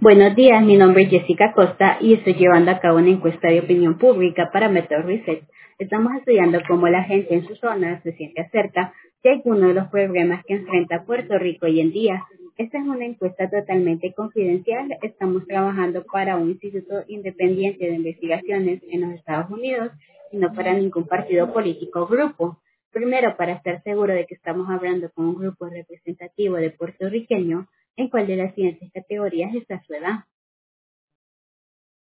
Buenos días, mi nombre es Jessica Costa y estoy llevando a cabo una encuesta de opinión pública para Método Reset. Estamos estudiando cómo la gente en su zona se siente acerca de algunos de los problemas que enfrenta Puerto Rico hoy en día. Esta es una encuesta totalmente confidencial. Estamos trabajando para un instituto independiente de investigaciones en los Estados Unidos y no para ningún partido político o grupo. Primero, para estar seguro de que estamos hablando con un grupo representativo de puertorriqueños, ¿en cuál de las siguientes categorías está su edad?